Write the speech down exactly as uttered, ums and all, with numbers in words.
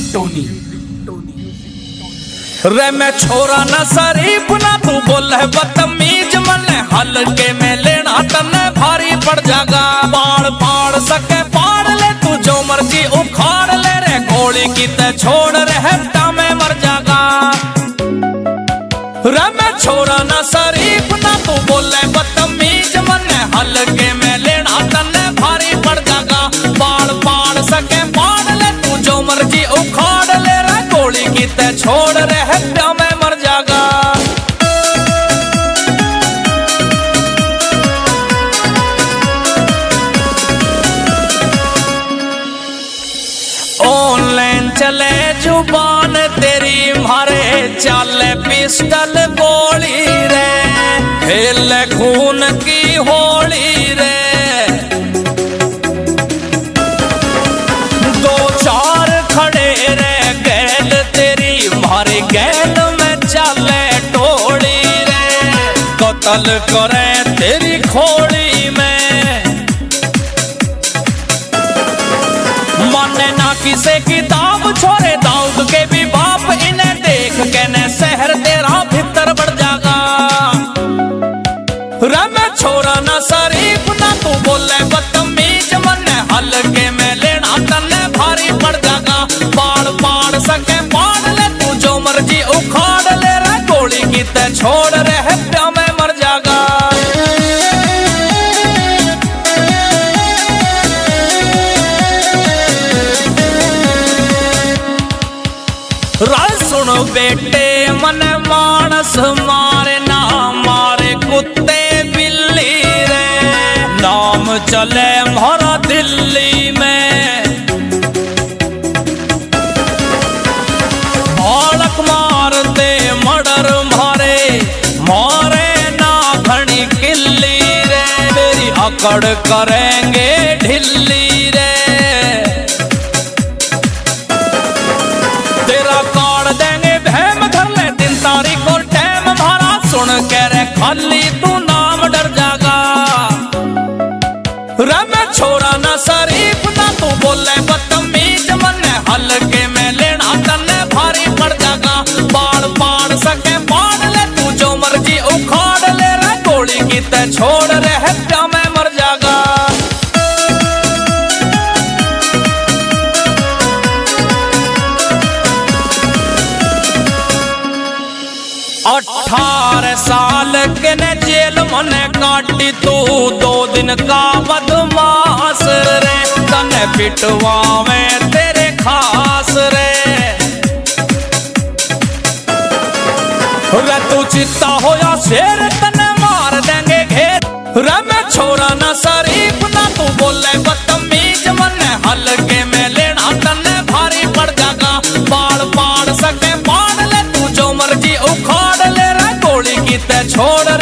Tony रे मैं छोरा न शरीफ ना तू बोल है बदतमीज मन हल्के में लेना तन्ने भारी पड़ जागा। पाड़ पाड़ सके पाड़ ले तू जो मर्जी उखाड़ ले रे गोली की ते छोड़ रहे में मर जागा। रे मैं छोरा न शरीफ ना तू बोल है बदतमीज मन हल्के में लेना तन्ने भारी पड़ जागा। पाड़ पाड़ सके पाड़ ले तू जो मर्जी उखाड़ ले रे गोली की ते छोड़ रहे में मर जागा। ऑनलाइन चले जुबान तेरी मारे चाले पिस्टल गोली रे खेल खून की होली रे। दो चार खड़े रे गैल तेरी मारे गैल में चले टोली रे कत्ल करे तेरी खोली में। माने ना किसे किताब छोरे दाऊद के भी बाप इन्हें देख के न शहर तेरा भीतर बढ़ जागा। रे मैं छोरा ना शरीफ ना तू बोले बदतमीज मन हल्के में लेना तन्ने भारी पड़ जागा। पाड़ पाड़ सके पाड़ ले तू जो मर्जी उखाड़ ले रे गोली की ते छोड़ रहे प्या में मर जागा। राय सुनो बेटे मन मानस मारे ना मारे कुत्ते बिल्ली रे नाम चले मारा दिल्ली में। बालक मारते मर्डर मारे मारे ना घनी किल्ली रे मेरी अकड़ करेंगे ढिल्ली रे। तेरा काट देंगे बहम धर ले दिन तारीख और टाइम हमारा सुन के रे खाली तू नाम डर जागा। रे मैं छोरा ना शरीफ ना तू बोले बदतमीज मन हल्के में लेना तन्ने भारी पड़ जागा। पाड़ पाड़ सके पाड़ ले तू जो मर्जी उखाड़ ले रे गोली की ते छोड़ रहे प्या में मर जागा। अठारह साल के ने जेल मने काटी तू दो दिन का बदमाश रे तने पिटवा में तेरे खास रे। रे तू चित्ता होया शेर तने मार देंगे घेर। रे मैं छोरा ना शरीफ ना तू बोले बदतमीज मन हल्के में लेना तन्ने भारी पड़ जागा। पाड़ पाड़ सके पाड़ ले तू जो मर्जी उखाड़ ले रे गोली की ते छोड़